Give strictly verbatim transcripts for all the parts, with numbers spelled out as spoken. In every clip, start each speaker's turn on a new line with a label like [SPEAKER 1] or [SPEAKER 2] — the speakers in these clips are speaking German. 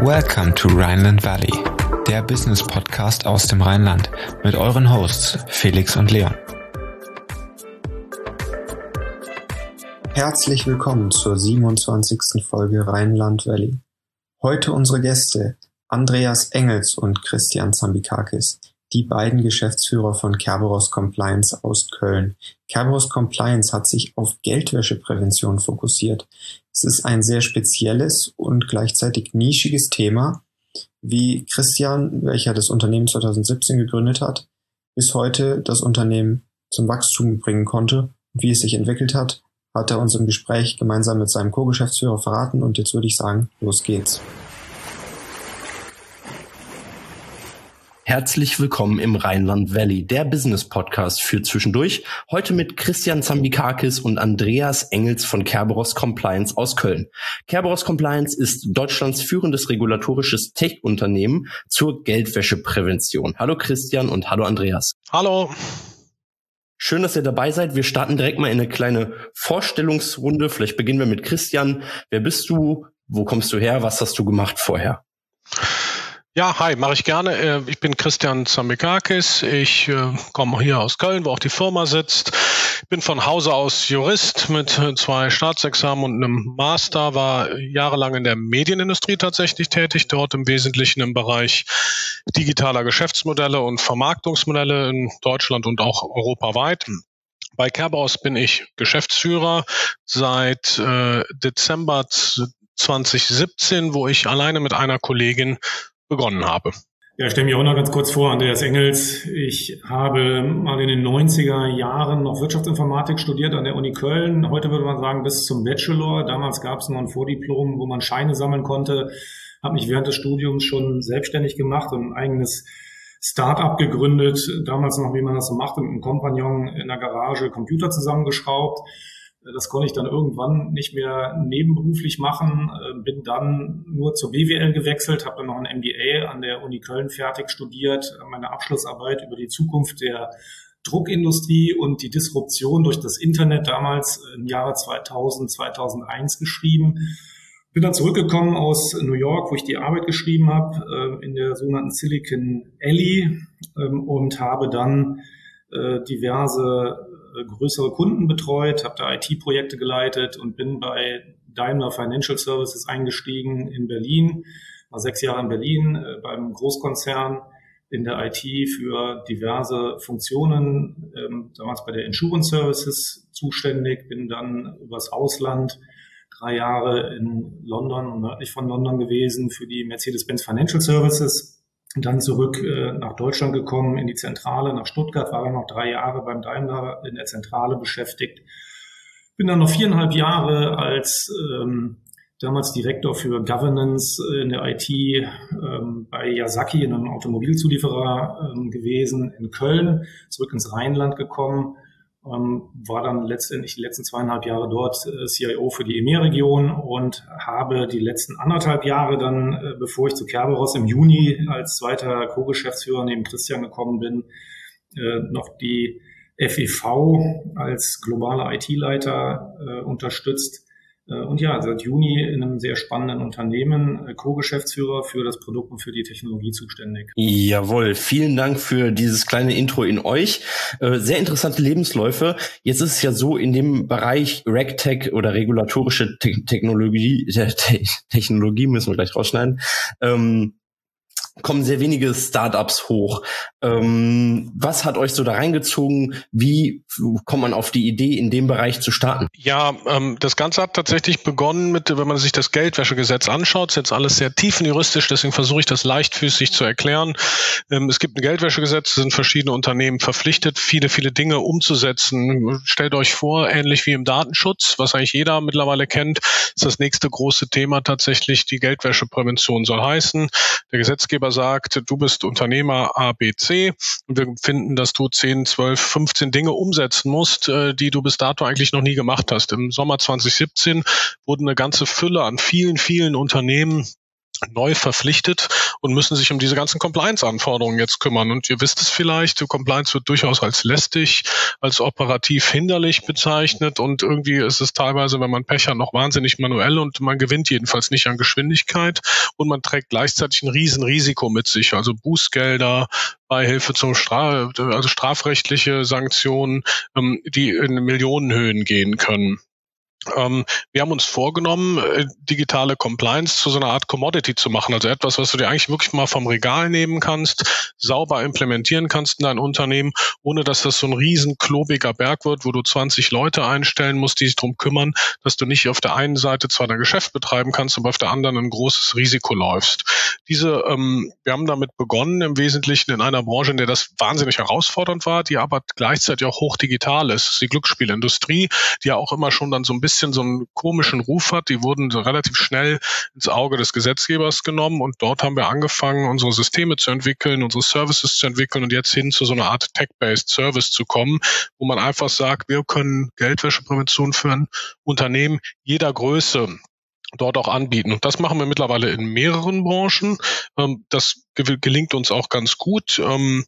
[SPEAKER 1] Welcome to Rhineland Valley, der Business Podcast aus dem Rheinland mit euren Hosts Felix und Leon. Herzlich willkommen zur siebenundzwanzigsten Folge Rhineland Valley. Heute unsere Gäste Andreas Engels und Christian Zambikakis, die beiden Geschäftsführer von Kerberos Compliance aus Köln. Kerberos Compliance hat sich auf Geldwäscheprävention fokussiert. Es ist ein sehr spezielles und gleichzeitig nischiges Thema, wie Christian, welcher das Unternehmen zweitausendsiebzehn gegründet hat, bis heute das Unternehmen zum Wachstum bringen konnte und wie es sich entwickelt hat, hat er uns im Gespräch gemeinsam mit seinem Co-Geschäftsführer verraten und jetzt würde ich sagen, los geht's.
[SPEAKER 2] Herzlich willkommen im Rhineland Valley, der Business Podcast für zwischendurch. Heute mit Christian Zambikakis und Andreas Engels von Kerberos Compliance aus Köln. Kerberos Compliance ist Deutschlands führendes regulatorisches Tech-Unternehmen zur Geldwäscheprävention. Hallo Christian und hallo Andreas.
[SPEAKER 3] Hallo.
[SPEAKER 2] Schön, dass ihr dabei seid. Wir starten direkt mal in eine kleine Vorstellungsrunde. Vielleicht beginnen wir mit Christian. Wer bist du? Wo kommst du her? Was hast du gemacht vorher?
[SPEAKER 3] Ja, hi, mache ich gerne. Ich bin Christian Zambikakis. Ich äh, komme hier aus Köln, wo auch die Firma sitzt. Bin von Hause aus Jurist mit zwei Staatsexamen und einem Master, war jahrelang in der Medienindustrie tatsächlich tätig, dort im Wesentlichen im Bereich digitaler Geschäftsmodelle und Vermarktungsmodelle in Deutschland und auch europaweit. Bei Kerberos bin ich Geschäftsführer seit äh, Dezember zweitausendsiebzehn, wo ich alleine mit einer Kollegin begonnen habe.
[SPEAKER 4] Ja, ich stelle mich auch noch ganz kurz vor, Andreas Engels. Ich habe mal in den neunziger Jahren noch Wirtschaftsinformatik studiert an der Uni Köln. Heute würde man sagen bis zum Bachelor. Damals gab es noch ein Vordiplom, wo man Scheine sammeln konnte. Habe mich während des Studiums schon selbstständig gemacht und ein eigenes Start-up gegründet. Damals noch, wie man das so machte, mit einem Kompagnon in der Garage Computer zusammengeschraubt. Das konnte ich dann irgendwann nicht mehr nebenberuflich machen, bin dann nur zur B W L gewechselt, habe dann noch ein M B A an der Uni Köln fertig studiert, meine Abschlussarbeit über die Zukunft der Druckindustrie und die Disruption durch das Internet damals im Jahre zweitausend, zweitausendeins geschrieben. Bin dann zurückgekommen aus New York, wo ich die Arbeit geschrieben habe, in der sogenannten Silicon Alley und habe dann diverse größere Kunden betreut, habe da I T-Projekte geleitet und bin bei Daimler Financial Services eingestiegen in Berlin. War sechs Jahre in Berlin äh, beim Großkonzern in der I T für diverse Funktionen, ähm, damals bei der Insurance Services zuständig, bin dann übers Ausland drei Jahre in London und nördlich von London gewesen für die Mercedes-Benz Financial Services. Und dann zurück äh, nach Deutschland gekommen, in die Zentrale, nach Stuttgart, war dann noch drei Jahre beim Daimler in der Zentrale beschäftigt. Bin dann noch viereinhalb Jahre als ähm, damals Direktor für Governance in der I T ähm, bei Yasaki, einem Automobilzulieferer ähm, gewesen in Köln, zurück ins Rheinland gekommen. Ähm, war dann letztendlich die letzten zweieinhalb Jahre dort äh, C I O für die E M E A-Region und habe die letzten anderthalb Jahre dann, äh, bevor ich zu Kerberos im Juni als zweiter Co-Geschäftsführer neben Christian gekommen bin, äh, noch die F E V als globaler I T-Leiter äh, unterstützt. Und ja, seit Juni in einem sehr spannenden Unternehmen, Co-Geschäftsführer für das Produkt und für die Technologie zuständig.
[SPEAKER 2] Jawohl, vielen Dank für dieses kleine Intro in euch. Sehr interessante Lebensläufe. Jetzt ist es ja so, in dem Bereich RegTech oder regulatorische Te- Technologie, Te- Technologie müssen wir gleich rausschneiden, ähm, kommen sehr wenige Startups hoch. Ähm, was hat euch so da reingezogen? Wie kommt man auf die Idee, in dem Bereich zu starten?
[SPEAKER 3] Ja, ähm, das Ganze hat tatsächlich begonnen mit, wenn man sich das Geldwäschegesetz anschaut, ist jetzt alles sehr tiefenjuristisch, deswegen versuche ich das leichtfüßig zu erklären. Ähm, es gibt ein Geldwäschegesetz, es sind verschiedene Unternehmen verpflichtet, viele, viele Dinge umzusetzen. Stellt euch vor, ähnlich wie im Datenschutz, was eigentlich jeder mittlerweile kennt, ist das nächste große Thema tatsächlich die Geldwäscheprävention soll heißen. Der Gesetzgeber sagt, du bist Unternehmer A B C und wir finden, dass du zehn, zwölf, fünfzehn Dinge umsetzen musst, die du bis dato eigentlich noch nie gemacht hast. Im Sommer zweitausendsiebzehn wurde eine ganze Fülle an vielen, vielen Unternehmen neu verpflichtet und müssen sich um diese ganzen Compliance-Anforderungen jetzt kümmern. Und ihr wisst es vielleicht, Compliance wird durchaus als lästig, als operativ hinderlich bezeichnet und irgendwie ist es teilweise, wenn man Pech hat, noch wahnsinnig manuell und man gewinnt jedenfalls nicht an Geschwindigkeit und man trägt gleichzeitig ein Riesenrisiko mit sich, also Bußgelder, Beihilfe zum Straf, also strafrechtliche Sanktionen, die in Millionenhöhen gehen können. Ähm, wir haben uns vorgenommen, äh, digitale Compliance zu so einer Art Commodity zu machen, also etwas, was du dir eigentlich wirklich mal vom Regal nehmen kannst, sauber implementieren kannst in dein Unternehmen, ohne dass das so ein riesen klobiger Berg wird, wo du zwanzig Leute einstellen musst, die sich darum kümmern, dass du nicht auf der einen Seite zwar dein Geschäft betreiben kannst, aber auf der anderen ein großes Risiko läufst. Diese, ähm, wir haben damit begonnen, im Wesentlichen in einer Branche, in der das wahnsinnig herausfordernd war, die aber gleichzeitig auch hochdigital ist, die Glücksspielindustrie, die ja auch immer schon dann so ein bisschen so einen komischen Ruf hat. Die wurden so relativ schnell ins Auge des Gesetzgebers genommen und dort haben wir angefangen, unsere Systeme zu entwickeln, unsere Services zu entwickeln und jetzt hin zu so einer Art Tech-Based Service zu kommen, wo man einfach sagt, wir können Geldwäscheprävention für ein Unternehmen jeder Größe dort auch anbieten. Und das machen wir mittlerweile in mehreren Branchen. Das gelingt uns auch ganz gut.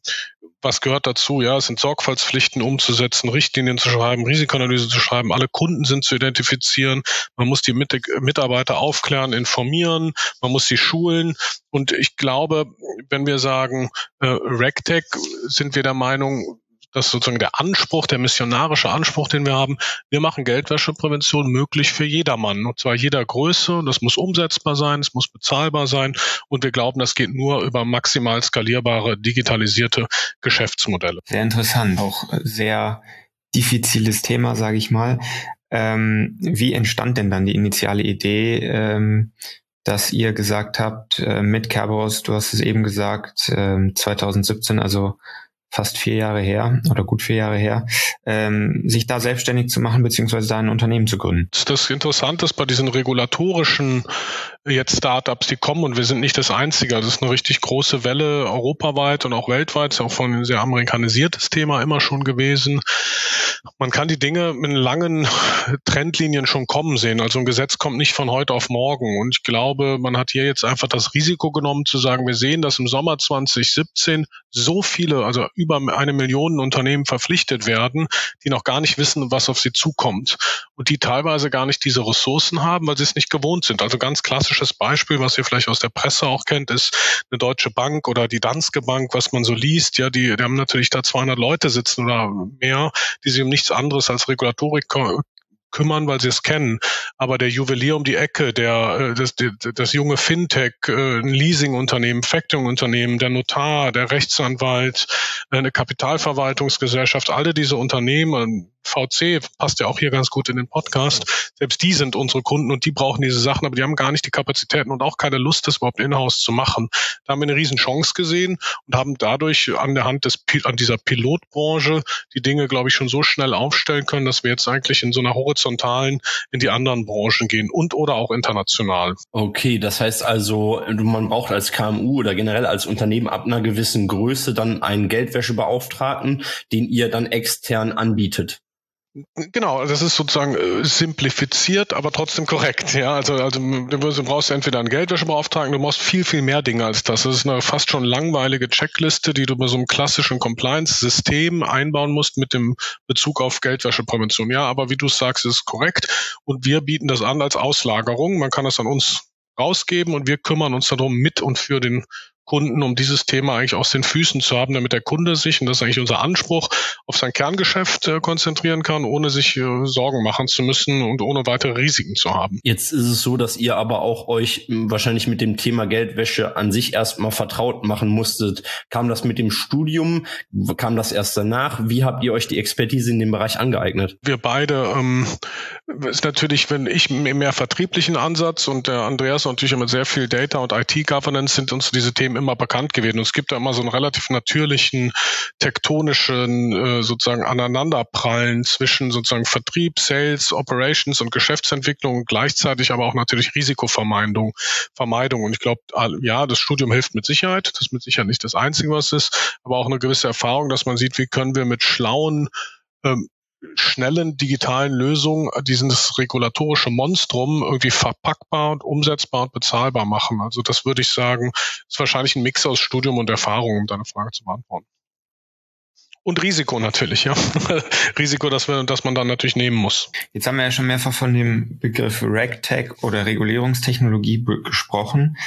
[SPEAKER 3] Was gehört dazu? Ja, es sind Sorgfaltspflichten umzusetzen, Richtlinien zu schreiben, Risikoanalyse zu schreiben, alle Kunden sind zu identifizieren, man muss die Mitarbeiter aufklären, informieren, man muss sie schulen. Und ich glaube, wenn wir sagen äh, RegTech, sind wir der Meinung, dass sozusagen der Anspruch, der missionarische Anspruch, den wir haben, wir machen Geldwäscheprävention möglich für jedermann, und zwar jeder Größe. Das muss umsetzbar sein, es muss bezahlbar sein und wir glauben, das geht nur über maximal skalierbare, digitalisierte Geschäftsmodelle.
[SPEAKER 1] Sehr interessant, auch sehr diffiziles Thema, sage ich mal. Ähm, wie entstand denn dann die initiale Idee, ähm, dass ihr gesagt habt, äh, mit Kerberos, du hast es eben gesagt, äh, zwanzig siebzehn, also fast vier Jahre her oder gut vier Jahre her, ähm, sich da selbstständig zu machen beziehungsweise da ein Unternehmen zu gründen.
[SPEAKER 3] Das Interessante ist bei diesen regulatorischen jetzt Startups, die kommen, und wir sind nicht das Einzige, das ist eine richtig große Welle europaweit und auch weltweit, ist auch von ein sehr amerikanisiertes Thema immer schon gewesen. Man kann die Dinge mit langen Trendlinien schon kommen sehen, also ein Gesetz kommt nicht von heute auf morgen und ich glaube, man hat hier jetzt einfach das Risiko genommen zu sagen, wir sehen, dass im Sommer zwanzig siebzehn so viele, also über eine Million Unternehmen verpflichtet werden, die noch gar nicht wissen, was auf sie zukommt und die teilweise gar nicht diese Ressourcen haben, weil sie es nicht gewohnt sind. Also ganz klassisches Beispiel, was ihr vielleicht aus der Presse auch kennt, ist eine Deutsche Bank oder die Danske Bank, was man so liest. Ja, die, die haben natürlich da zweihundert Leute sitzen oder mehr, die sich um nichts anderes als Regulatorik kümmern, weil sie es kennen. Aber der Juwelier um die Ecke, der das, das junge Fintech, ein Leasingunternehmen, Factoring-Unternehmen, der Notar, der Rechtsanwalt, eine Kapitalverwaltungsgesellschaft, alle diese Unternehmen, V C passt ja auch hier ganz gut in den Podcast, selbst die sind unsere Kunden und die brauchen diese Sachen, aber die haben gar nicht die Kapazitäten und auch keine Lust, das überhaupt in-house zu machen. Da haben wir eine riesen Chance gesehen und haben dadurch an der Hand des an dieser Pilotbranche die Dinge, glaube ich, schon so schnell aufstellen können, dass wir jetzt eigentlich in so einer horizontalen in die anderen Branchen gehen und oder auch international.
[SPEAKER 2] Okay, das heißt also, man braucht als K M U oder generell als Unternehmen ab einer gewissen Größe dann einen Geldwäschebeauftragten, den ihr dann extern anbietet.
[SPEAKER 3] Genau, das ist sozusagen äh, simplifiziert, aber trotzdem korrekt. Ja, also, also du brauchst entweder einen Geldwäschebeauftragten, du brauchst viel, viel mehr Dinge als das. Das ist eine fast schon langweilige Checkliste, die du bei so einem klassischen Compliance-System einbauen musst mit dem Bezug auf Geldwäscheprävention. Ja, aber wie du sagst, ist es korrekt. Und wir bieten das an als Auslagerung. Man kann das an uns rausgeben und wir kümmern uns darum mit und für den Kunden, um dieses Thema eigentlich aus den Füßen zu haben, damit der Kunde sich, und das ist eigentlich unser Anspruch, auf sein Kerngeschäft äh, konzentrieren kann, ohne sich äh, Sorgen machen zu müssen und ohne weitere Risiken zu haben.
[SPEAKER 2] Jetzt ist es so, dass ihr aber auch euch m, wahrscheinlich mit dem Thema Geldwäsche an sich erstmal vertraut machen musstet. Kam das mit dem Studium? Kam das erst danach? Wie habt ihr euch die Expertise in dem Bereich angeeignet?
[SPEAKER 3] Wir beide, ähm, ist natürlich, wenn ich mehr vertrieblichen Ansatz und der Andreas natürlich immer sehr viel Data und I T-Governance, sind uns diese Themen immer bekannt gewesen. Und es gibt da immer so einen relativ natürlichen, tektonischen äh, sozusagen Aneinanderprallen zwischen sozusagen Vertrieb, Sales, Operations und Geschäftsentwicklung und gleichzeitig aber auch natürlich Risikovermeidung. Vermeidung. Und ich glaube, ja, das Studium hilft mit Sicherheit. Das ist mit Sicherheit nicht das Einzige, was es ist, aber auch eine gewisse Erfahrung, dass man sieht, wie können wir mit schlauen ähm, schnellen digitalen Lösungen dieses regulatorische Monstrum irgendwie verpackbar und umsetzbar und bezahlbar machen. Also das würde ich sagen, ist wahrscheinlich ein Mix aus Studium und Erfahrung, um deine Frage zu beantworten. Und Risiko natürlich, ja. Risiko, dass, wir, dass man dann natürlich nehmen muss.
[SPEAKER 1] Jetzt haben wir ja schon mehrfach von dem Begriff RegTech oder Regulierungstechnologie be- gesprochen.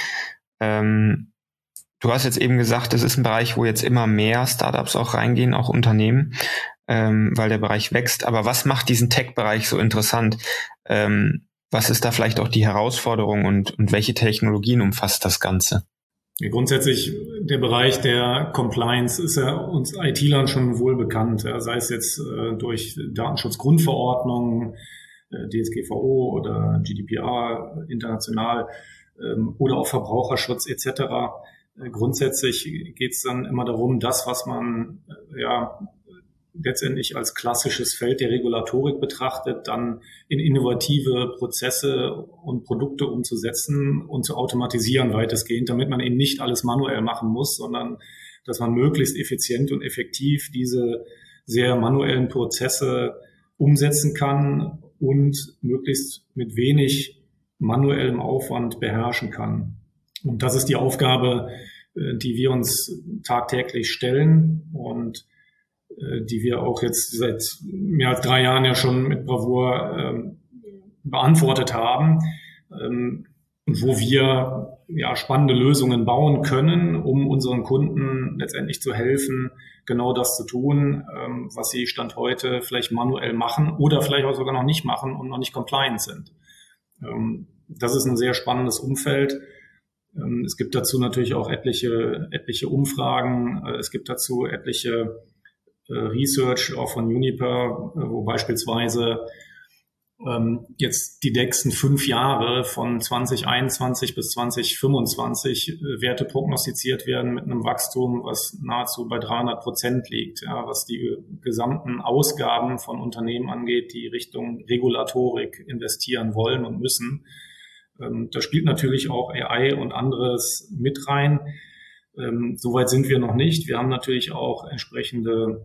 [SPEAKER 1] Ähm, du hast jetzt eben gesagt, das ist ein Bereich, wo jetzt immer mehr Startups auch reingehen, auch Unternehmen, ähm, weil der Bereich wächst. Aber was macht diesen Tech-Bereich so interessant? Ähm, was ist da vielleicht auch die Herausforderung und, und welche Technologien umfasst das Ganze?
[SPEAKER 4] Grundsätzlich der Bereich der Compliance ist ja uns I T-Lern schon wohl bekannt, ja, sei es jetzt äh, durch Datenschutzgrundverordnung, äh, D S G V O oder G D P R international ähm, oder auch Verbraucherschutz et cetera. Äh, grundsätzlich geht es dann immer darum, das, was man äh, ja letztendlich als klassisches Feld der Regulatorik betrachtet, dann in innovative Prozesse und Produkte umzusetzen und zu automatisieren weitestgehend, damit man eben nicht alles manuell machen muss, sondern dass man möglichst effizient und effektiv diese sehr manuellen Prozesse umsetzen kann und möglichst mit wenig manuellem Aufwand beherrschen kann. Und das ist die Aufgabe, die wir uns tagtäglich stellen und die wir auch jetzt seit mehr als drei Jahren ja schon mit Bravour ähm, beantwortet haben, ähm, und wo wir ja spannende Lösungen bauen können, um unseren Kunden letztendlich zu helfen, genau das zu tun, ähm, was sie Stand heute vielleicht manuell machen oder vielleicht auch sogar noch nicht machen und noch nicht compliant sind. Ähm, das ist ein sehr spannendes Umfeld. Ähm, es gibt dazu natürlich auch etliche, etliche Umfragen. Äh, es gibt dazu etliche Research auch von Uniper, wo beispielsweise ähm, jetzt die nächsten fünf Jahre von zwanzig einundzwanzig bis zwanzig fünfundzwanzig äh, Werte prognostiziert werden mit einem Wachstum, was nahezu bei dreihundert Prozent liegt, ja, was die gesamten Ausgaben von Unternehmen angeht, die Richtung Regulatorik investieren wollen und müssen. Ähm, da spielt natürlich auch A I und anderes mit rein. Ähm, Soweit sind wir noch nicht. Wir haben natürlich auch entsprechende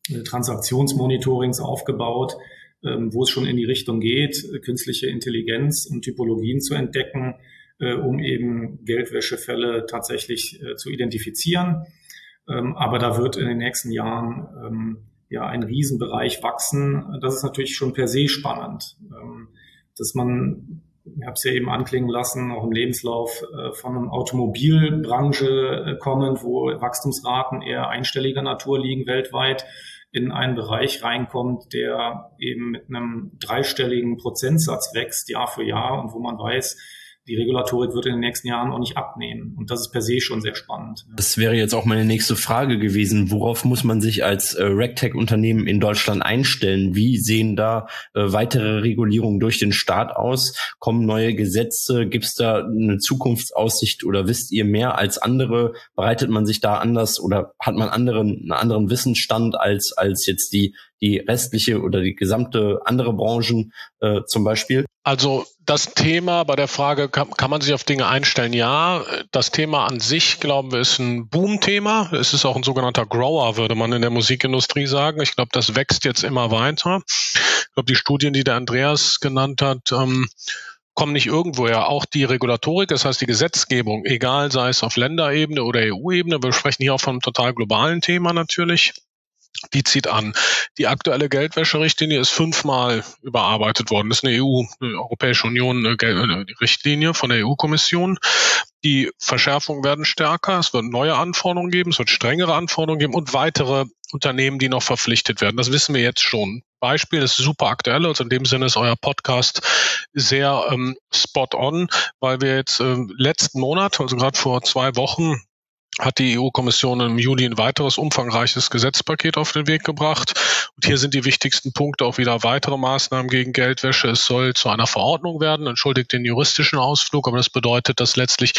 [SPEAKER 4] Transaktionsmonitorings aufgebaut, wo es schon in die Richtung geht, künstliche Intelligenz und Typologien zu entdecken, um eben Geldwäschefälle tatsächlich zu identifizieren. Aber da wird in den nächsten Jahren ja ein Riesenbereich wachsen. Das ist natürlich schon per se spannend, dass man, ich habe es ja eben anklingen lassen, auch im Lebenslauf von einer Automobilbranche kommen, wo Wachstumsraten eher einstelliger Natur liegen weltweit, in einen Bereich reinkommt, der eben mit einem dreistelligen Prozentsatz wächst, Jahr für Jahr, und wo man weiß, die Regulatorik wird in den nächsten Jahren auch nicht abnehmen. Und das ist per se schon sehr spannend.
[SPEAKER 2] Das wäre jetzt auch meine nächste Frage gewesen. Worauf muss man sich als äh, RegTech-Unternehmen in Deutschland einstellen? Wie sehen da äh, weitere Regulierungen durch den Staat aus? Kommen neue Gesetze? Gibt es da eine Zukunftsaussicht oder wisst ihr mehr als andere? Bereitet man sich da anders oder hat man anderen, einen anderen Wissensstand als, als jetzt die, die restliche oder die gesamte andere Branchen äh, zum Beispiel?
[SPEAKER 3] Also das Thema bei der Frage, kann, kann man sich auf Dinge einstellen? Ja, das Thema an sich, glauben wir, ist ein Boom-Thema. Es ist auch ein sogenannter Grower, würde man in der Musikindustrie sagen. Ich glaube, das wächst jetzt immer weiter. Ich glaube, die Studien, die der Andreas genannt hat, ähm, kommen nicht irgendwoher. Auch die Regulatorik, das heißt die Gesetzgebung, egal sei es auf Länderebene oder E U-Ebene, wir sprechen hier auch von einem total globalen Thema natürlich, die zieht an. Die aktuelle Geldwäscherichtlinie ist fünfmal überarbeitet worden. Das ist eine E U, eine Europäische Union, eine Richtlinie von der E U-Kommission. Die Verschärfungen werden stärker. Es wird neue Anforderungen geben. Es wird strengere Anforderungen geben und weitere Unternehmen, die noch verpflichtet werden. Das wissen wir jetzt schon. Beispiel, das ist super aktuell. Also in dem Sinne ist euer Podcast sehr ähm, spot on, weil wir jetzt ähm, letzten Monat, also gerade vor zwei Wochen, hat die E U-Kommission im Juli ein weiteres umfangreiches Gesetzpaket auf den Weg gebracht. Und hier sind die wichtigsten Punkte auch wieder weitere Maßnahmen gegen Geldwäsche. Es soll zu einer Verordnung werden, entschuldigt den juristischen Ausflug, aber das bedeutet, dass letztlich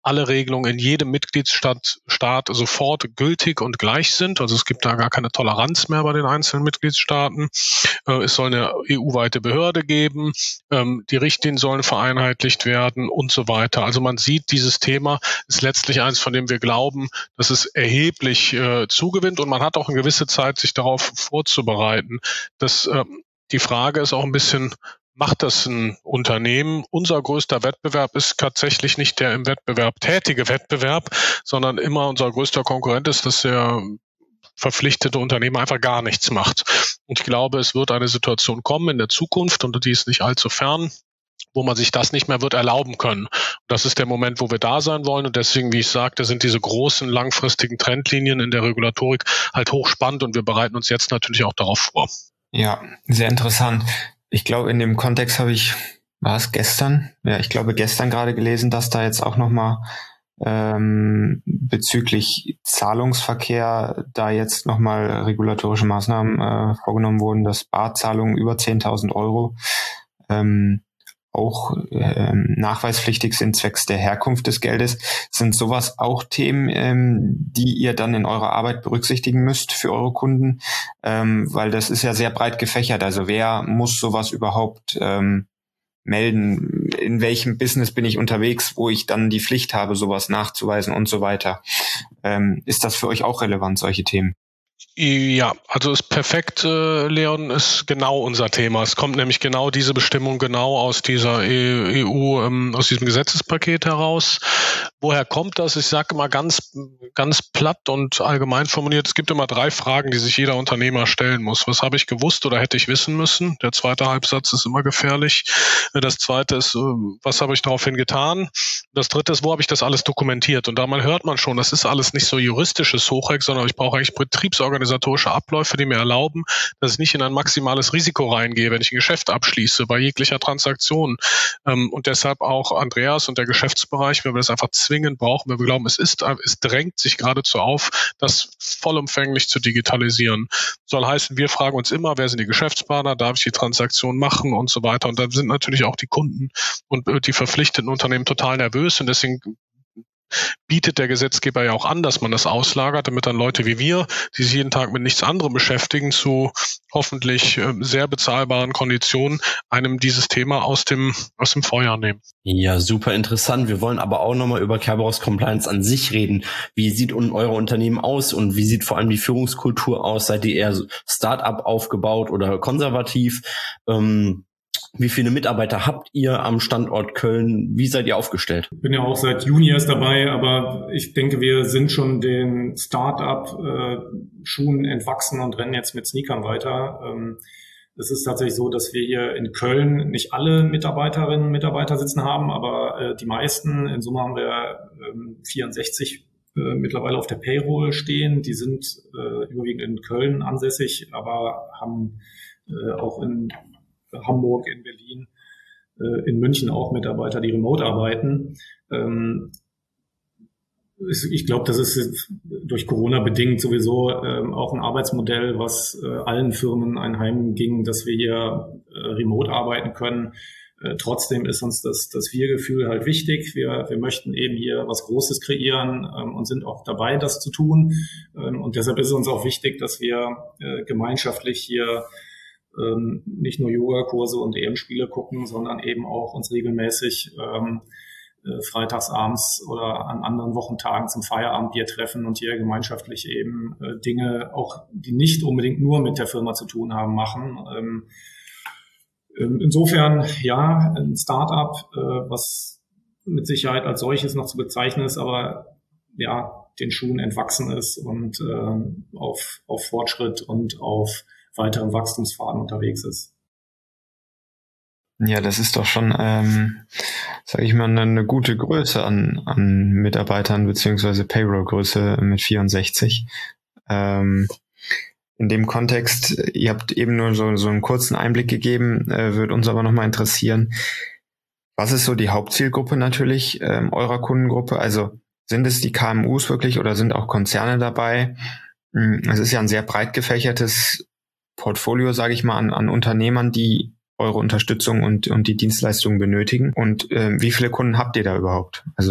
[SPEAKER 3] alle Regelungen in jedem Mitgliedsstaat Staat sofort gültig und gleich sind. Also es gibt da gar keine Toleranz mehr bei den einzelnen Mitgliedstaaten. Äh, es soll eine E U-weite Behörde geben. Ähm, die Richtlinien sollen vereinheitlicht werden und so weiter. Also man sieht, dieses Thema ist letztlich eins, von dem wir glauben, dass es erheblich äh, zugewinnt, und man hat auch eine gewisse Zeit, sich darauf vorzubereiten. Das, äh, die Frage ist auch ein bisschen, macht das ein Unternehmen? Unser größter Wettbewerb ist tatsächlich nicht der im Wettbewerb tätige Wettbewerb, sondern immer unser größter Konkurrent ist, dass der verpflichtete Unternehmer einfach gar nichts macht. Und ich glaube, es wird eine Situation kommen in der Zukunft, und die ist nicht allzu fern, wo man sich das nicht mehr wird erlauben können. Das ist der Moment, wo wir da sein wollen. Und deswegen, wie ich sagte, sind diese großen, langfristigen Trendlinien in der Regulatorik halt hochspannend, und wir bereiten uns jetzt natürlich auch darauf vor.
[SPEAKER 1] Ja, sehr interessant. Ich glaube, in dem Kontext habe ich, war es gestern? Ja, ich glaube gestern gerade gelesen, dass da jetzt auch nochmal ähm, bezüglich Zahlungsverkehr da jetzt nochmal regulatorische Maßnahmen äh, vorgenommen wurden, dass Barzahlungen über zehntausend Euro ähm, auch ähm, nachweispflichtig sind zwecks der Herkunft des Geldes. Sind sowas auch Themen, ähm, die ihr dann in eurer Arbeit berücksichtigen müsst für eure Kunden? Ähm, weil das ist ja sehr breit gefächert. Also wer muss sowas überhaupt ähm, melden? In welchem Business bin ich unterwegs, wo ich dann die Pflicht habe, sowas nachzuweisen und so weiter? Ähm, ist das für euch auch relevant, solche Themen?
[SPEAKER 3] Ja, also ist perfekt, äh, Leon, ist genau unser Thema. Es kommt nämlich genau diese Bestimmung genau aus dieser E U, ähm, aus diesem Gesetzespaket heraus. Woher kommt das? Ich sage mal ganz, ganz platt und allgemein formuliert, es gibt immer drei Fragen, die sich jeder Unternehmer stellen muss. Was habe ich gewusst oder hätte ich wissen müssen? Der zweite Halbsatz ist immer gefährlich. Das zweite ist, was habe ich daraufhin getan? Das dritte ist, wo habe ich das alles dokumentiert? Und da man hört man schon, das ist alles nicht so juristisches Hochreck, sondern ich brauche eigentlich betriebsorganisatorische Abläufe, die mir erlauben, dass ich nicht in ein maximales Risiko reingehe, wenn ich ein Geschäft abschließe, bei jeglicher Transaktion. Und deshalb auch Andreas und der Geschäftsbereich, wenn wir das einfach zwingend brauchen, weil wir glauben, es ist, es drängt sich geradezu auf, das vollumfänglich zu digitalisieren. Soll heißen, wir fragen uns immer, wer sind die Geschäftspartner, darf ich die Transaktion machen und so weiter. Und da sind natürlich auch die Kunden und die verpflichteten Unternehmen total nervös, und deswegen bietet der Gesetzgeber ja auch an, dass man das auslagert, damit dann Leute wie wir, die sich jeden Tag mit nichts anderem beschäftigen, zu hoffentlich äh, sehr bezahlbaren Konditionen einem dieses Thema aus dem aus dem Feuer nehmen.
[SPEAKER 2] Ja, super interessant. Wir wollen aber auch nochmal über Kerberos Compliance an sich reden. Wie sieht euer Unternehmen aus und wie sieht vor allem die Führungskultur aus? Seid ihr eher Start-up aufgebaut oder konservativ? Ähm, Wie viele Mitarbeiter habt ihr am Standort Köln? Wie seid ihr aufgestellt?
[SPEAKER 4] Ich bin ja auch seit Juni erst dabei, aber ich denke, wir sind schon den Start-up-Schuhen entwachsen und rennen jetzt mit Sneakern weiter. Es ist tatsächlich so, dass wir hier in Köln nicht alle Mitarbeiterinnen und Mitarbeiter sitzen haben, aber die meisten. In Summe haben wir vierundsechzig mittlerweile auf der Payroll stehen. Die sind überwiegend in Köln ansässig, aber haben auch in Hamburg, in Berlin, in München auch Mitarbeiter, die remote arbeiten. Ich glaube, das ist durch Corona bedingt sowieso auch ein Arbeitsmodell, was allen Firmen einheimging, dass wir hier remote arbeiten können. Trotzdem ist uns das, das Wir-Gefühl halt wichtig. Wir, wir möchten eben hier was Großes kreieren und sind auch dabei, das zu tun. Und deshalb ist es uns auch wichtig, dass wir gemeinschaftlich hier Ähm, nicht nur Yoga-Kurse und E M-Spiele gucken, sondern eben auch uns regelmäßig ähm, äh, freitags abends oder an anderen Wochentagen zum Feierabendbier treffen und hier gemeinschaftlich eben äh, Dinge, auch die nicht unbedingt nur mit der Firma zu tun haben, machen. Ähm, ähm, insofern, ja, ein Start-up, äh, was mit Sicherheit als solches noch zu bezeichnen ist, aber ja, den Schuhen entwachsen ist und äh, auf, auf Fortschritt und auf weiteren Wachstumspfaden unterwegs ist.
[SPEAKER 1] Ja, das ist doch schon, ähm, sage ich mal, eine, eine gute Größe an, an Mitarbeitern beziehungsweise Payroll-Größe mit vierundsechzig. Ähm, in dem Kontext, ihr habt eben nur so, so einen kurzen Einblick gegeben, äh, würde uns aber nochmal interessieren, was ist so die Hauptzielgruppe natürlich ähm, eurer Kundengruppe? Also sind es die K M Us wirklich oder sind auch Konzerne dabei? Es ist ja ein sehr breit gefächertes Portfolio, sage ich mal, an, an Unternehmern, die eure Unterstützung und, und die Dienstleistungen benötigen. Und äh, wie viele Kunden habt ihr da überhaupt? Also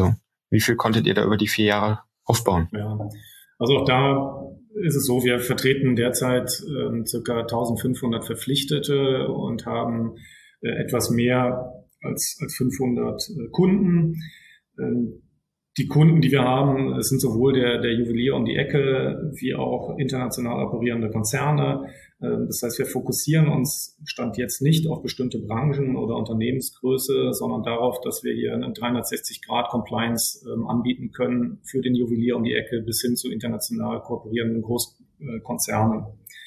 [SPEAKER 1] Wie viel konntet ihr da über die vier Jahre aufbauen?
[SPEAKER 4] Ja, also auch da ist es so, wir vertreten derzeit äh, circa eintausendfünfhundert Verpflichtete und haben äh, etwas mehr als, als fünfhundert äh, Kunden. Ähm, die Kunden, die wir haben, es sind sowohl der, der Juwelier um die Ecke wie auch international operierende Konzerne. Äh, das heißt, wir fokussieren uns Stand jetzt nicht auf bestimmte Branchen oder Unternehmensgröße, sondern darauf, dass wir hier eine dreihundertsechzig Grad Compliance äh, anbieten können für den Juwelier um die Ecke bis hin zu international kooperierenden Großkonzernen.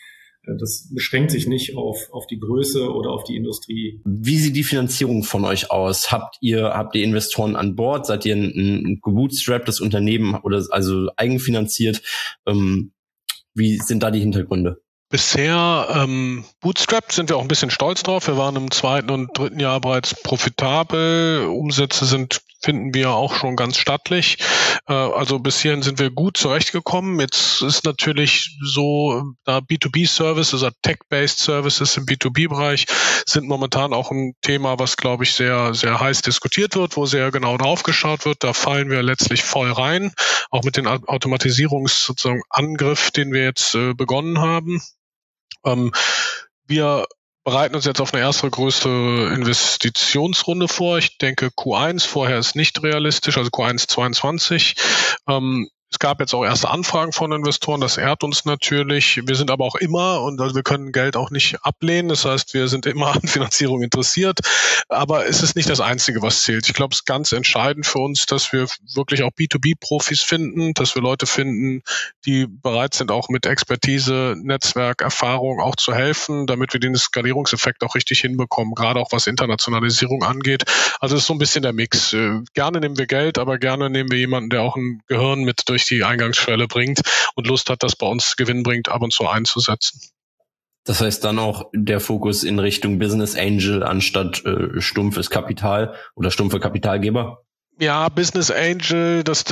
[SPEAKER 4] Das beschränkt sich nicht auf, auf die Größe oder auf die Industrie.
[SPEAKER 2] Wie sieht die Finanzierung von euch aus? Habt ihr, habt ihr Investoren an Bord? Seid ihr ein, ein gebootstrapptes Unternehmen oder also eigenfinanziert? Ähm, wie sind da die Hintergründe?
[SPEAKER 3] Bisher ähm, bootstrapped, sind wir auch ein bisschen stolz drauf. Wir waren im zweiten und dritten Jahr bereits profitabel. Umsätze sind, finden wir, auch schon ganz stattlich. Äh, also bis hierhin sind wir gut zurechtgekommen. Jetzt ist natürlich so, da B zwei B Services, also Tech-based Services im B zwei B Bereich sind momentan auch ein Thema, was, glaube ich, sehr, sehr heiß diskutiert wird, wo sehr genau drauf geschaut wird. Da fallen wir letztlich voll rein, auch mit dem Automatisierungs- sozusagen Angriff, den wir jetzt äh, begonnen haben. Ähm, wir bereiten uns jetzt auf eine erste größte Investitionsrunde vor. Ich denke Q eins, vorher ist nicht realistisch, also Q eins zweiundzwanzig. Ähm, Es gab jetzt auch erste Anfragen von Investoren, das ehrt uns natürlich. Wir sind aber auch immer, und also wir können Geld auch nicht ablehnen, das heißt, wir sind immer an Finanzierung interessiert, aber es ist nicht das Einzige, was zählt. Ich glaube, es ist ganz entscheidend für uns, dass wir wirklich auch B zwei B Profis finden, dass wir Leute finden, die bereit sind, auch mit Expertise, Netzwerk, Erfahrung auch zu helfen, damit wir den Skalierungseffekt auch richtig hinbekommen, gerade auch was Internationalisierung angeht. Also es ist so ein bisschen der Mix. Gerne nehmen wir Geld, aber gerne nehmen wir jemanden, der auch ein Gehirn mit durch die Eingangsschwelle bringt und Lust hat, das bei uns Gewinn bringt, ab und zu einzusetzen.
[SPEAKER 2] Das heißt dann auch der Fokus in Richtung Business Angel anstatt äh, stumpfes Kapital oder stumpfe Kapitalgeber?
[SPEAKER 3] Ja, Business Angel, das,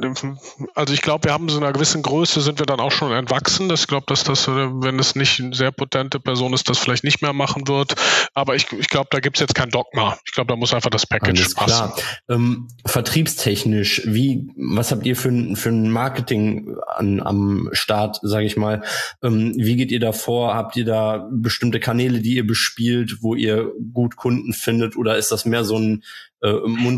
[SPEAKER 3] also ich glaube, wir haben so einer gewissen Größe, sind wir dann auch schon entwachsen. Ich glaube, dass das, wenn es nicht eine sehr potente Person ist, das vielleicht nicht mehr machen wird. Aber ich, ich glaube, da gibt's jetzt kein Dogma. Ich glaube, da muss einfach das Package
[SPEAKER 2] Alles
[SPEAKER 3] passen.
[SPEAKER 2] Klar. Ähm, vertriebstechnisch, wie, was habt ihr für ein, für ein Marketing an, am Start, sage ich mal? Ähm, wie geht ihr da vor? Habt ihr da bestimmte Kanäle, die ihr bespielt, wo ihr gut Kunden findet? Oder ist das mehr so ein äh,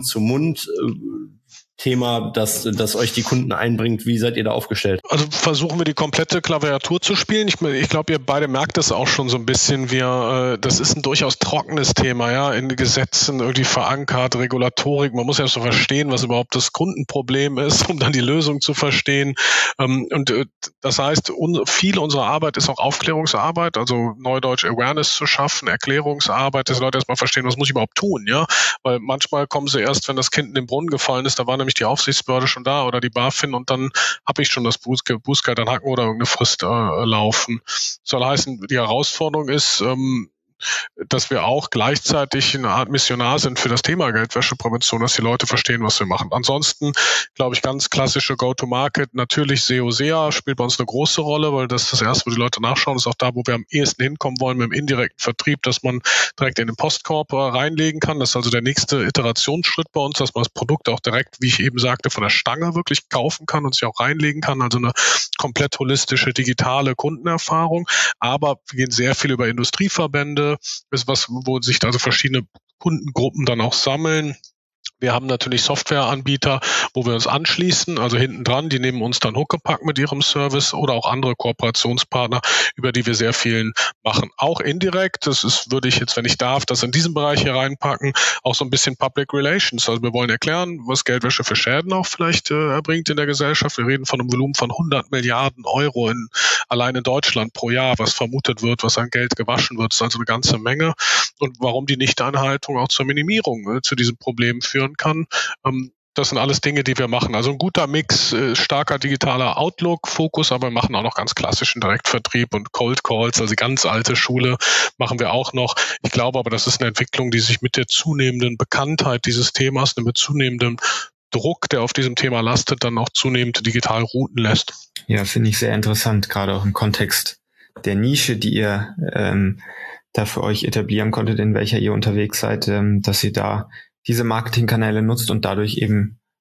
[SPEAKER 2] Mund-zu-Mund-Thema, das, das euch die Kunden einbringt? Wie seid ihr da aufgestellt?
[SPEAKER 3] Also versuchen wir die komplette Klaviatur zu spielen. Ich, ich glaube, ihr beide merkt das auch schon so ein bisschen. Wir, äh, das ist ein durchaus trockenes Thema, ja, in Gesetzen irgendwie verankert, Regulatorik. Man muss ja so verstehen, was überhaupt das Kundenproblem ist, um dann die Lösung zu verstehen. Ähm, und äh, das heißt, un, viel unserer Arbeit ist auch Aufklärungsarbeit, also Neudeutsch Awareness zu schaffen, Erklärungsarbeit, dass Leute erstmal verstehen, was muss ich überhaupt tun, ja, weil manchmal kommen sie erst, wenn das Kind in den Brunnen gefallen ist, da war nämlich die Aufsichtsbehörde schon da oder die BaFin und dann habe ich schon das Bußgeld an Haken oder irgendeine Frist äh, laufen. Soll heißen, die Herausforderung ist, ähm, dass wir auch gleichzeitig eine Art Missionar sind für das Thema Geldwäscheprävention, dass die Leute verstehen, was wir machen. Ansonsten, glaube ich, ganz klassische Go-to-Market. Natürlich S E O, S E A spielt bei uns eine große Rolle, weil das ist das Erste, wo die Leute nachschauen. Das ist auch da, wo wir am ehesten hinkommen wollen mit dem indirekten Vertrieb, dass man direkt in den Postkorb reinlegen kann. Das ist also der nächste Iterationsschritt bei uns, dass man das Produkt auch direkt, wie ich eben sagte, von der Stange wirklich kaufen kann und sich auch reinlegen kann. Also eine komplett holistische digitale Kundenerfahrung. Aber wir gehen sehr viel über Industrieverbände, ist was, wo sich also verschiedene Kundengruppen dann auch sammeln. Wir haben natürlich Softwareanbieter, wo wir uns anschließen, also hinten dran, die nehmen uns dann Huckepack mit ihrem Service oder auch andere Kooperationspartner, über die wir sehr viel machen. Auch indirekt, das ist, würde ich jetzt, wenn ich darf, das in diesem Bereich hier reinpacken, auch so ein bisschen Public Relations. Also wir wollen erklären, was Geldwäsche für Schäden auch vielleicht äh, erbringt in der Gesellschaft. Wir reden von einem Volumen von hundert Milliarden Euro in, allein in Deutschland pro Jahr, was vermutet wird, was an Geld gewaschen wird. Das ist also eine ganze Menge. Und warum die Nichteinhaltung auch zur Minimierung äh, zu diesem Problem führen kann. Das sind alles Dinge, die wir machen. Also ein guter Mix, starker digitaler Outlook-Fokus, aber wir machen auch noch ganz klassischen Direktvertrieb und Cold Calls, also die ganz alte Schule machen wir auch noch. Ich glaube aber, das ist eine Entwicklung, die sich mit der zunehmenden Bekanntheit dieses Themas, mit zunehmendem Druck, der auf diesem Thema lastet, dann auch zunehmend digital routen lässt.
[SPEAKER 1] Ja, finde ich sehr interessant, gerade auch im Kontext der Nische, die ihr ähm, da für euch etablieren konntet, in welcher ihr unterwegs seid, ähm, dass ihr da diese Marketingkanäle nutzt und dadurch eben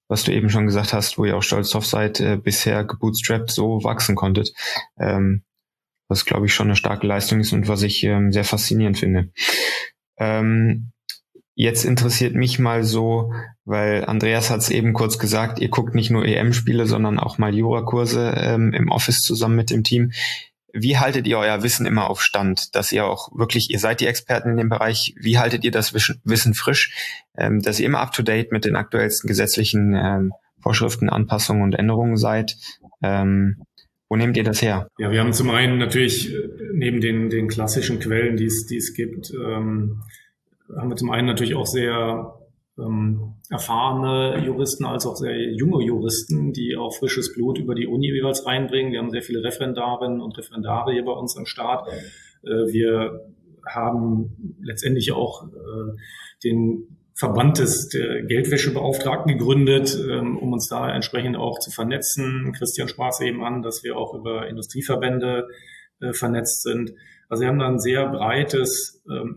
[SPEAKER 1] was du eben schon gesagt hast, wo ihr auch stolz drauf seid, äh, bisher gebootstrapped so wachsen konntet. Ähm, was, glaube ich, schon eine starke Leistung ist und was ich ähm, sehr faszinierend finde. Ähm, jetzt interessiert mich mal so, weil Andreas hat es eben kurz gesagt, ihr guckt nicht nur E M-Spiele, sondern auch mal Jura-Kurse ähm, im Office zusammen mit dem Team. Wie haltet ihr euer Wissen immer auf Stand, dass ihr auch wirklich, ihr seid die Experten in dem Bereich, wie haltet ihr das Wissen frisch, ähm, dass ihr immer up-to-date mit den aktuellsten gesetzlichen ähm, Vorschriften, Anpassungen und Änderungen seid? Ähm, wo nehmt ihr das her?
[SPEAKER 4] Ja, wir haben zum einen natürlich neben den, den klassischen Quellen, die es, die es gibt, ähm, haben wir zum einen natürlich auch sehr ähm, erfahrene Juristen als auch sehr junge Juristen, die auch frisches Blut über die Uni jeweils reinbringen. Wir haben sehr viele Referendarinnen und Referendare hier bei uns am Start. Äh, wir haben letztendlich auch äh, den Verband des der Geldwäschebeauftragten gegründet, ähm, um uns da entsprechend auch zu vernetzen. Christian sprach es eben an, dass wir auch über Industrieverbände äh, vernetzt sind. Also wir haben da ein sehr breites ähm,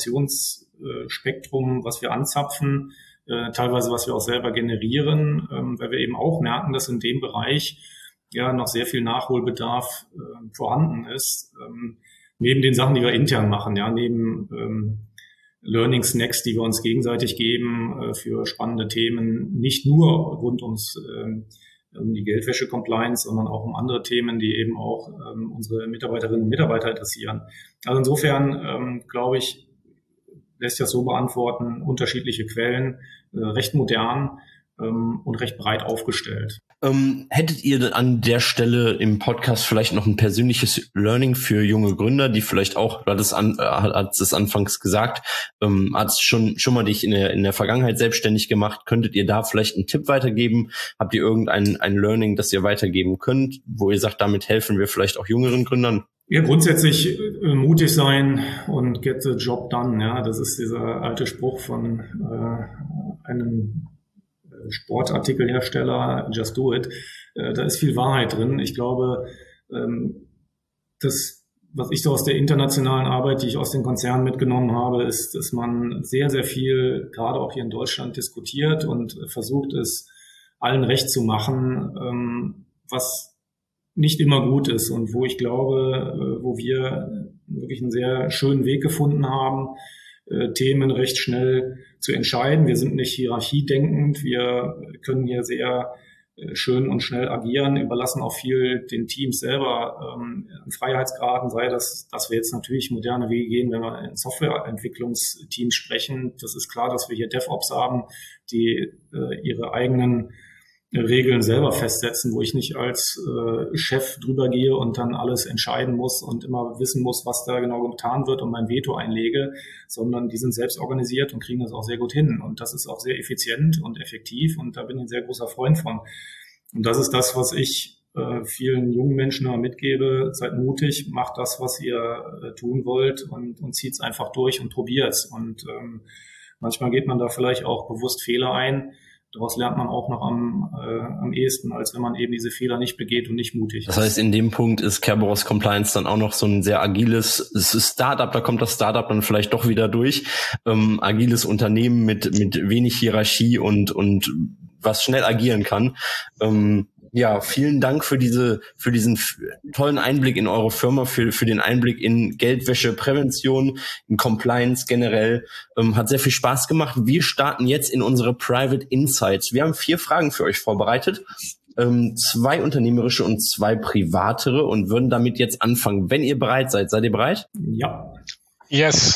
[SPEAKER 4] Informationsspektrum, was wir anzapfen, äh, teilweise was wir auch selber generieren, ähm, weil wir eben auch merken, dass in dem Bereich ja noch sehr viel Nachholbedarf äh, vorhanden ist. Ähm, neben den Sachen, die wir intern machen, ja, neben ähm, Learning Snacks, die wir uns gegenseitig geben äh, für spannende Themen, nicht nur rund ums ähm, um die Geldwäsche-Compliance, sondern auch um andere Themen, die eben auch ähm, unsere Mitarbeiterinnen und Mitarbeiter interessieren. Also insofern, ähm, glaube ich, lässt sich das so beantworten, unterschiedliche Quellen, äh, recht modern ähm, und recht breit aufgestellt.
[SPEAKER 2] Ähm, hättet ihr an der Stelle im Podcast vielleicht noch ein persönliches Learning für junge Gründer, die vielleicht auch, du hattest an, äh, hat es anfangs gesagt, ähm, hat schon schon mal dich in der in der Vergangenheit selbstständig gemacht, könntet ihr da vielleicht einen Tipp weitergeben? Habt ihr irgendein ein Learning, das ihr weitergeben könnt, wo ihr sagt, damit helfen wir vielleicht auch jüngeren Gründern?
[SPEAKER 4] Ja, grundsätzlich äh, mutig sein und get the job done. Ja, das ist dieser alte Spruch von äh, einem Sportartikelhersteller, just do it. Äh, da ist viel Wahrheit drin. Ich glaube, ähm, das, was ich so aus der internationalen Arbeit, die ich aus den Konzernen mitgenommen habe, ist, dass man sehr, sehr viel, gerade auch hier in Deutschland, diskutiert und versucht, es allen recht zu machen, ähm, was nicht immer gut ist und wo ich glaube, wo wir wirklich einen sehr schönen Weg gefunden haben, Themen recht schnell zu entscheiden. Wir sind nicht hierarchiedenkend, wir können hier sehr schön und schnell agieren, überlassen auch viel den Teams selber ähm, Freiheitsgraden, sei das, dass wir jetzt natürlich moderne Wege gehen, wenn wir in Softwareentwicklungsteams sprechen. Das ist klar, dass wir hier DevOps haben, die äh, ihre eigenen Regeln selber festsetzen, wo ich nicht als äh, Chef drüber gehe und dann alles entscheiden muss und immer wissen muss, was da genau getan wird und mein Veto einlege, sondern die sind selbst organisiert und kriegen das auch sehr gut hin. Und das ist auch sehr effizient und effektiv und da bin ich ein sehr großer Freund von. Und das ist das, was ich äh, vielen jungen Menschen immer mitgebe. Seid mutig, macht das, was ihr äh, tun wollt und, und zieht es einfach durch und probiert's. Und ähm, manchmal geht man da vielleicht auch bewusst Fehler ein. Daraus lernt man auch noch am, äh, am ehesten, als wenn man eben diese Fehler nicht begeht und nicht mutig ist.
[SPEAKER 2] Das heißt, in dem Punkt ist Kerberos Compliance dann auch noch so ein sehr agiles Startup, da kommt das Startup dann vielleicht doch wieder durch. Ähm, agiles Unternehmen mit mit wenig Hierarchie und und was schnell agieren kann. Ähm, Ja, vielen Dank für diese, für diesen tollen Einblick in eure Firma, für, für den Einblick in Geldwäscheprävention, in Compliance generell. Ähm, hat sehr viel Spaß gemacht. Wir starten jetzt in unsere Private Insights. Wir haben vier Fragen für euch vorbereitet. Ähm, zwei unternehmerische und zwei privatere und würden damit jetzt anfangen. Wenn ihr bereit seid, seid ihr bereit?
[SPEAKER 4] Ja.
[SPEAKER 3] Yes.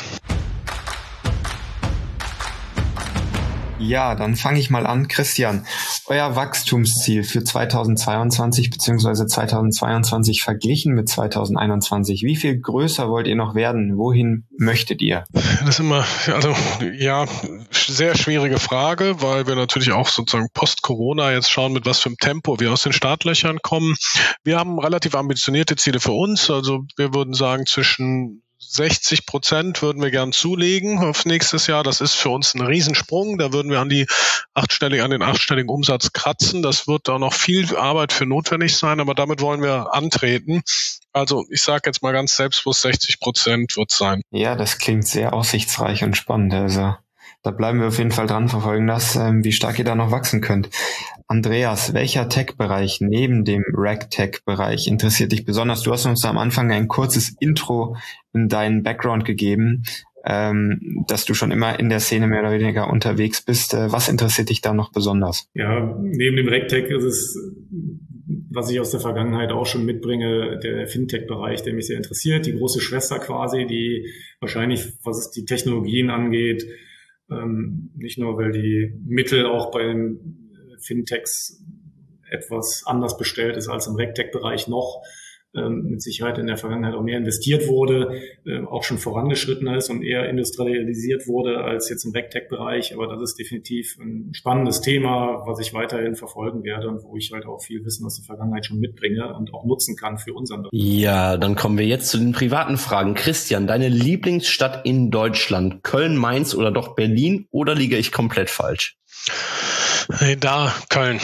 [SPEAKER 1] Ja, dann fange ich mal an. Christian, euer Wachstumsziel für zweitausendzweiundzwanzig bzw. zweitausendzweiundzwanzig verglichen mit zweitausendeinundzwanzig. Wie viel größer wollt ihr noch werden? Wohin möchtet ihr?
[SPEAKER 3] Das ist immer, also ja, sehr schwierige Frage, weil wir natürlich auch sozusagen post-Corona jetzt schauen, mit was für einem Tempo wir aus den Startlöchern kommen. Wir haben relativ ambitionierte Ziele für uns. Also wir würden sagen, zwischen sechzig Prozent würden wir gern zulegen auf nächstes Jahr. Das ist für uns ein Riesensprung. Da würden wir an die achtstelligen, an den achtstelligen Umsatz kratzen. Das wird da noch viel Arbeit für notwendig sein, aber damit wollen wir antreten. Also ich sage jetzt mal ganz selbstbewusst, sechzig Prozent wird es sein.
[SPEAKER 1] Ja, das klingt sehr aussichtsreich und spannend. Also Da bleiben wir auf jeden Fall dran, verfolgen das, ähm, wie stark ihr da noch wachsen könnt. Andreas, welcher Tech-Bereich neben dem RegTech-Bereich interessiert dich besonders? Du hast uns am Anfang ein kurzes Intro in deinen Background gegeben, ähm, dass du schon immer in der Szene mehr oder weniger unterwegs bist. Äh, was interessiert dich da noch besonders?
[SPEAKER 4] Ja, neben dem RegTech ist es, was ich aus der Vergangenheit auch schon mitbringe, der Fintech-Bereich, der mich sehr interessiert. Die große Schwester quasi, die wahrscheinlich, was es die Technologien angeht, ähm, nicht nur, weil die Mittel auch bei den Fintechs etwas anders bestellt ist als im RegTech-Bereich noch, ähm, mit Sicherheit in der Vergangenheit auch mehr investiert wurde, äh, auch schon vorangeschrittener ist und eher industrialisiert wurde als jetzt im RegTech-Bereich. Aber das ist definitiv ein spannendes Thema, was ich weiterhin verfolgen werde und wo ich halt auch viel Wissen aus der Vergangenheit schon mitbringe und auch nutzen kann für unseren Bereich.
[SPEAKER 2] Ja, dann kommen wir jetzt zu den privaten Fragen. Christian, deine Lieblingsstadt in Deutschland? Köln, Mainz oder doch Berlin? Oder liege ich komplett falsch?
[SPEAKER 3] Hey, da, Köln.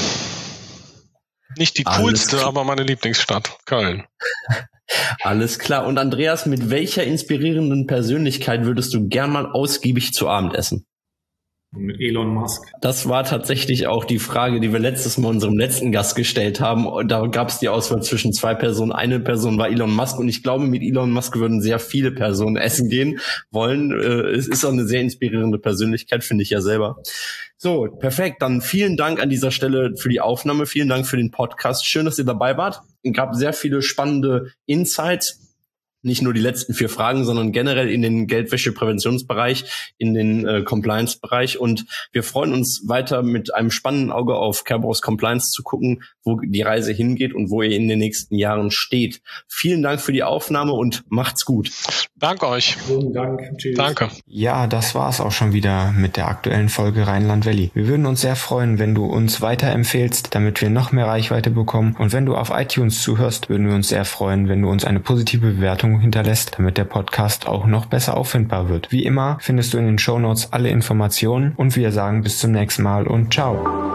[SPEAKER 3] Nicht die coolste, aber meine Lieblingsstadt, Köln.
[SPEAKER 2] Alles klar. Und Andreas, mit welcher inspirierenden Persönlichkeit würdest du gern mal ausgiebig zu Abend essen?
[SPEAKER 4] Mit Elon Musk.
[SPEAKER 2] Das war tatsächlich auch die Frage, die wir letztes Mal unserem letzten Gast gestellt haben. Da gab es die Auswahl zwischen zwei Personen. Eine Person war Elon Musk und ich glaube, mit Elon Musk würden sehr viele Personen essen gehen wollen. Es ist auch eine sehr inspirierende Persönlichkeit, finde ich ja selber. So, perfekt. Dann vielen Dank an dieser Stelle für die Aufnahme. Vielen Dank für den Podcast. Schön, dass ihr dabei wart. Es gab sehr viele spannende Insights. Nicht nur die letzten vier Fragen, sondern generell in den Geldwäsche-Präventionsbereich, in den äh, Compliance-Bereich. Und wir freuen uns weiter mit einem spannenden Auge auf Kerberos Compliance zu gucken, wo die Reise hingeht und wo ihr in den nächsten Jahren steht. Vielen Dank für die Aufnahme und macht's gut.
[SPEAKER 3] Danke euch.
[SPEAKER 4] Vielen Dank. Tschüss.
[SPEAKER 3] Danke.
[SPEAKER 1] Ja, das war's auch schon wieder mit der aktuellen Folge Rheinland Valley. Wir würden uns sehr freuen, wenn du uns weiterempfehlst, damit wir noch mehr Reichweite bekommen. Und wenn du auf iTunes zuhörst, würden wir uns sehr freuen, wenn du uns eine positive Bewertung hinterlässt, damit der Podcast auch noch besser auffindbar wird. Wie immer findest du in den Shownotes alle Informationen und wir sagen bis zum nächsten Mal und ciao.